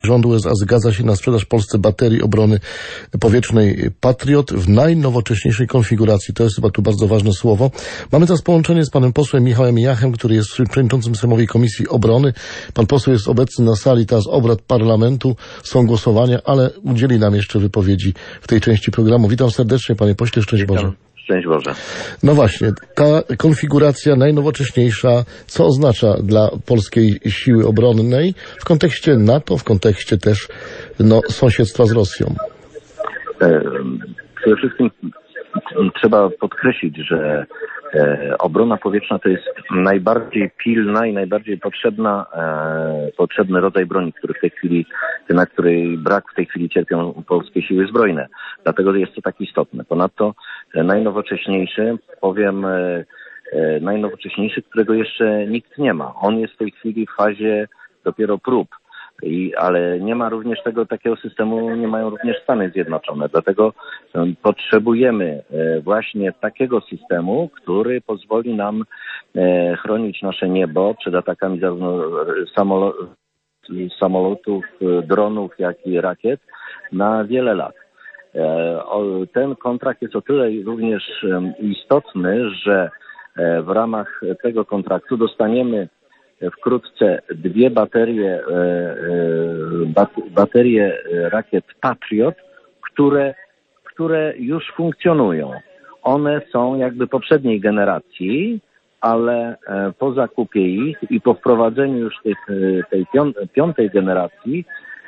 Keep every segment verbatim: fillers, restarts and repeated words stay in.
rząd U S A zgadza się na sprzedaż Polsce baterii obrony powietrznej Patriot w najnowocześniejszej konfiguracji. To jest chyba tu bardzo ważne słowo. Mamy teraz połączenie z panem posłem Michałem Jachem, który jest przewodniczącym Sejmowej Komisji Obrony. Pan poseł jest obecny na sali teraz obrad parlamentu, są głosowania, ale udzieli nam jeszcze wypowiedzi w tej części programu. Witam serdecznie, panie pośle, szczęść Boże. Szczęść Boże. No właśnie, ta konfiguracja najnowocześniejsza, co oznacza dla polskiej siły obronnej w kontekście NATO, w kontekście też no, sąsiedztwa z Rosją? Przede wszystkim trzeba podkreślić, że e, obrona powietrzna to jest najbardziej pilna i najbardziej potrzebna, e, potrzebny rodzaj broni, który w tej chwili, na której brak w tej chwili cierpią polskie siły zbrojne. Dlatego jest to tak istotne. Ponadto e, najnowocześniejszy, powiem, e, e, najnowocześniejszy, którego jeszcze nikt nie ma. On jest w tej chwili w fazie dopiero prób. I, ale nie ma również tego takiego systemu, nie mają również Stany Zjednoczone. Dlatego um, potrzebujemy e, właśnie takiego systemu, który pozwoli nam e, chronić nasze niebo przed atakami zarówno samolo samolotów, dronów, jak i rakiet na wiele lat. E, o, ten kontrakt jest o tyle również um, istotny, że e, w ramach tego kontraktu dostaniemy wkrótce dwie baterie, baterie rakiet Patriot, które, które już funkcjonują. One są jakby poprzedniej generacji, ale po zakupie ich i po wprowadzeniu już tych, tej piątej generacji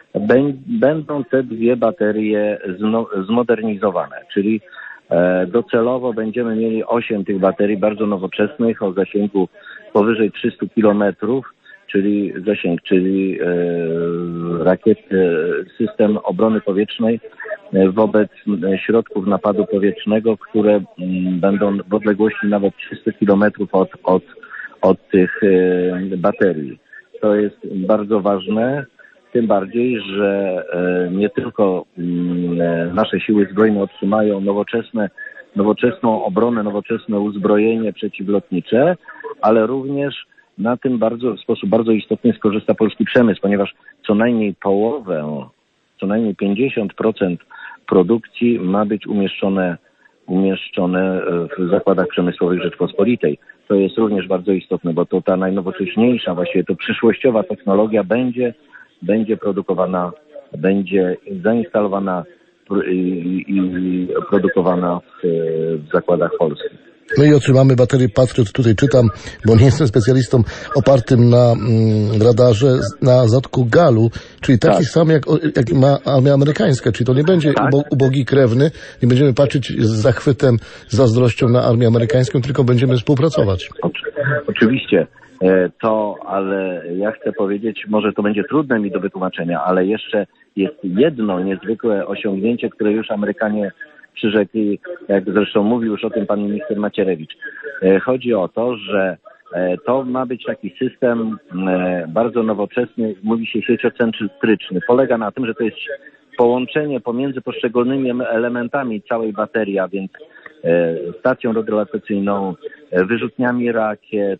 będą te dwie baterie zmodernizowane, czyli docelowo będziemy mieli osiem tych baterii bardzo nowoczesnych o zasięgu powyżej trzystu kilometrów, czyli zasięg, czyli e, rakiet, e, system obrony powietrznej e, wobec e, środków napadu powietrznego, które m, będą w odległości nawet trzystu kilometrów od, od, od tych e, baterii. To jest bardzo ważne, tym bardziej, że e, nie tylko m, nasze siły zbrojne otrzymają nowoczesne nowoczesną obronę, nowoczesne uzbrojenie przeciwlotnicze, ale również na tym bardzo, w sposób bardzo istotny skorzysta polski przemysł, ponieważ co najmniej połowę, co najmniej pięćdziesiąt procent produkcji ma być umieszczone, umieszczone w zakładach przemysłowych Rzeczpospolitej. To jest również bardzo istotne, bo to ta najnowocześniejsza, właściwie to przyszłościowa technologia będzie, będzie produkowana, będzie zainstalowana i, i produkowana w, w zakładach polskich. No i otrzymamy baterię Patriot, tutaj czytam, bo nie jestem specjalistą, opartym na mm, radarze na zatku Galu, czyli taki tak. sam jak, jak ma armia amerykańska, czyli to nie będzie tak. ubo, ubogi krewny, nie będziemy patrzeć z zachwytem, z zazdrością na armię amerykańską, tylko będziemy współpracować. Oczywiście. To, ale ja chcę powiedzieć, może to będzie trudne mi do wytłumaczenia, ale jeszcze jest jedno niezwykłe osiągnięcie, które już Amerykanie przyrzekli, jak zresztą mówił już o tym pan minister Macierewicz. Chodzi o to, że to ma być taki system bardzo nowoczesny, mówi się sieciocentryczny. Polega na tym, że to jest połączenie pomiędzy poszczególnymi elementami całej baterii, a więc stacją radiolokalizacyjną, wyrzutniami rakiet,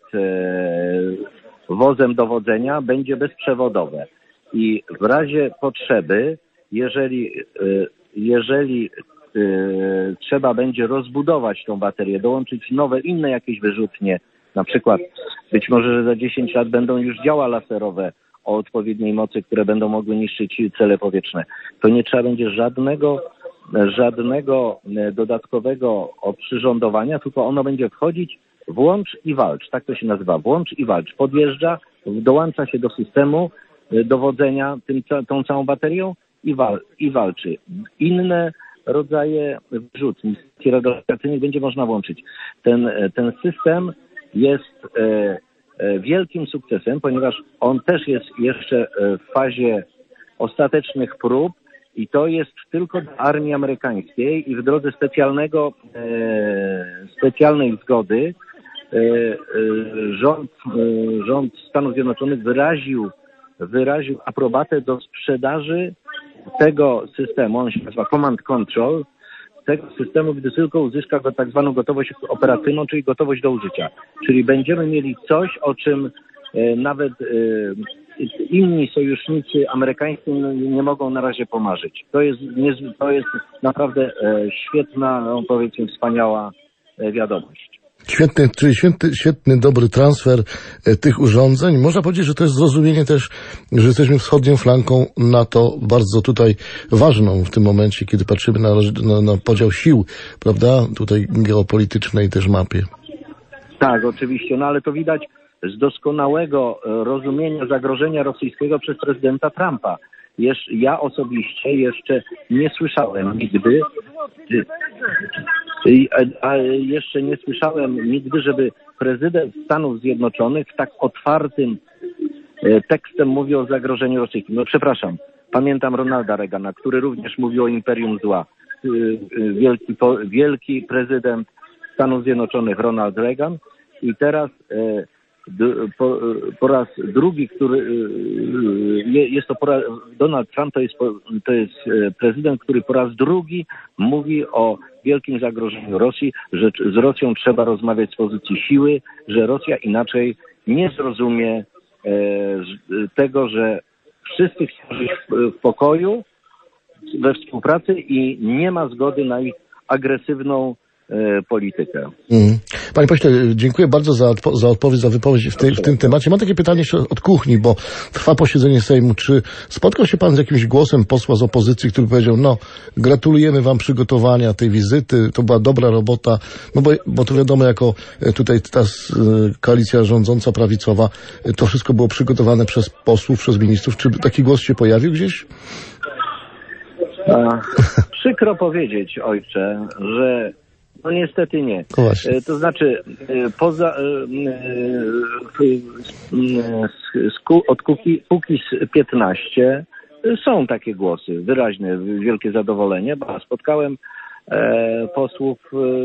wozem dowodzenia będzie bezprzewodowe. I w razie potrzeby, jeżeli, jeżeli trzeba będzie rozbudować tą baterię, dołączyć nowe, inne jakieś wyrzutnie, na przykład być może, że za dziesięć lat będą już działa laserowe o odpowiedniej mocy, które będą mogły niszczyć cele powietrzne, to nie trzeba będzie żadnego żadnego dodatkowego oprzyrządowania, tylko ono będzie wchodzić włącz i walcz. Tak to się nazywa, włącz i walcz. Podjeżdża, dołącza się do systemu dowodzenia tym, tą całą baterią i, wal, i walczy. Inne rodzaje wyrzutni radiolokalizacyjnych będzie można włączyć. Ten, ten system jest e, e, wielkim sukcesem, ponieważ on też jest jeszcze w fazie ostatecznych prób, i to jest tylko dla armii amerykańskiej i w drodze specjalnego, e, specjalnej zgody e, e, rząd, e, rząd Stanów Zjednoczonych wyraził, wyraził aprobatę do sprzedaży tego systemu, on się nazywa Command Control, tego systemu, gdy tylko uzyska go tak zwaną gotowość operacyjną, czyli gotowość do użycia. Czyli będziemy mieli coś, o czym e, nawet e, inni sojusznicy amerykańscy nie mogą na razie pomarzyć. To jest, nie, to jest naprawdę e, świetna, no, powiedzmy wspaniała e, wiadomość. Świetny, czyli świetny, świetny, dobry transfer e, tych urządzeń. Można powiedzieć, że to jest zrozumienie też, że jesteśmy wschodnią flanką NATO, bardzo tutaj ważną w tym momencie, kiedy patrzymy na, na, na podział sił, prawda, tutaj geopolitycznej też mapie. Tak, oczywiście, no ale to widać z doskonałego rozumienia zagrożenia rosyjskiego przez prezydenta Trumpa. Jesz, ja osobiście jeszcze nie słyszałem nigdy, a jeszcze nie słyszałem nigdy, żeby prezydent Stanów Zjednoczonych tak otwartym tekstem mówił o zagrożeniu rosyjskim. No przepraszam, pamiętam Ronalda Reagana, który również mówił o imperium zła. Wielki, wielki prezydent Stanów Zjednoczonych Ronald Reagan i teraz po, po raz drugi, który jest to po raz, Donald Trump to jest, to jest prezydent, który po raz drugi mówi o wielkim zagrożeniu Rosji, że z Rosją trzeba rozmawiać z pozycji siły, że Rosja inaczej nie zrozumie e, tego, że wszyscy chcą żyć w, w pokoju, we współpracy i nie ma zgody na ich agresywną politykę. Mm. Panie pośle, dziękuję bardzo za, odpo- za odpowiedź, za wypowiedź w, tej, w tym temacie. Mam takie pytanie jeszcze od kuchni, bo trwa posiedzenie Sejmu. Czy spotkał się pan z jakimś głosem posła z opozycji, który powiedział, no, gratulujemy wam przygotowania tej wizyty, to była dobra robota, no bo, bo to wiadomo, jako tutaj ta koalicja rządząca, prawicowa, to wszystko było przygotowane przez posłów, przez ministrów. Czy taki głos się pojawił gdzieś? A, przykro powiedzieć, ojcze, że no niestety nie. To znaczy poza od Kukiz piętnaście są takie głosy wyraźne, wielkie zadowolenie, bo spotkałem posłów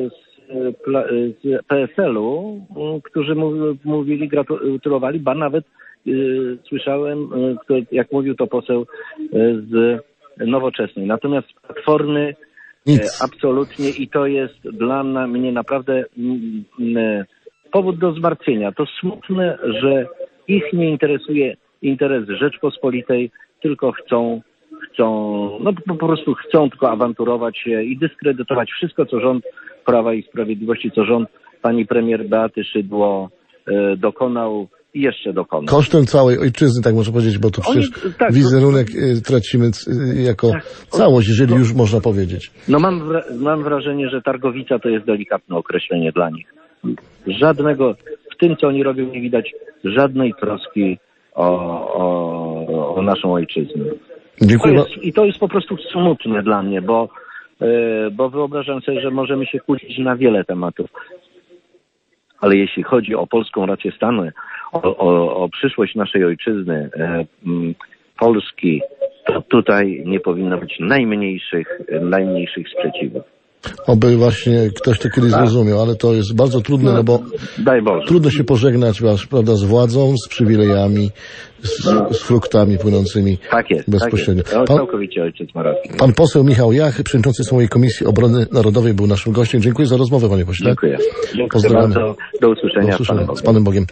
z P S L-u, którzy mówili, gratulowali, ba nawet słyszałem, jak mówił to poseł z Nowoczesnej. Natomiast Platformy Nic. Absolutnie i to jest dla mnie naprawdę powód do zmartwienia. To smutne, że ich nie interesuje interes Rzeczpospolitej, tylko chcą, chcą, no po prostu chcą tylko awanturować się i dyskredytować wszystko, co rząd Prawa i Sprawiedliwości, co rząd pani premier Beaty Szydło e, dokonał i jeszcze dokonał. Kosztem całej ojczyzny, tak można powiedzieć, bo to przecież Oni, tak, wizerunek to, tracimy jako tak, całość, jeżeli to, już można powiedzieć. No mam, mam wrażenie, że Targowica to jest delikatne określenie dla nich. Żadnego, w tym co oni robią, nie widać żadnej troski o, o, o naszą ojczyznę. Dziękuję. To jest, I to jest po prostu smutne dla mnie, bo, yy, bo wyobrażam sobie, że możemy się kłócić na wiele tematów. Ale jeśli chodzi o polską rację stanu, o, o, o przyszłość naszej ojczyzny, e, m, Polski, to tutaj nie powinno być najmniejszych, najmniejszych sprzeciwów. Oby właśnie ktoś to kiedyś zrozumiał, ale to jest bardzo trudne, no, no bo daj Boże. Trudno się pożegnać, prawda, z władzą, z przywilejami, z, z fruktami płynącymi tak jest, bezpośrednio. Tak jest. Pan, całkowicie ojciec Morawski. Pan poseł Michał Jach, przewodniczący Sejmowej Komisji Obrony Narodowej, był naszym gościem. Dziękuję za rozmowę, panie pośle. Dziękuję. Dziękuję bardzo. Do usłyszenia, Do usłyszenia z Panem Bogiem.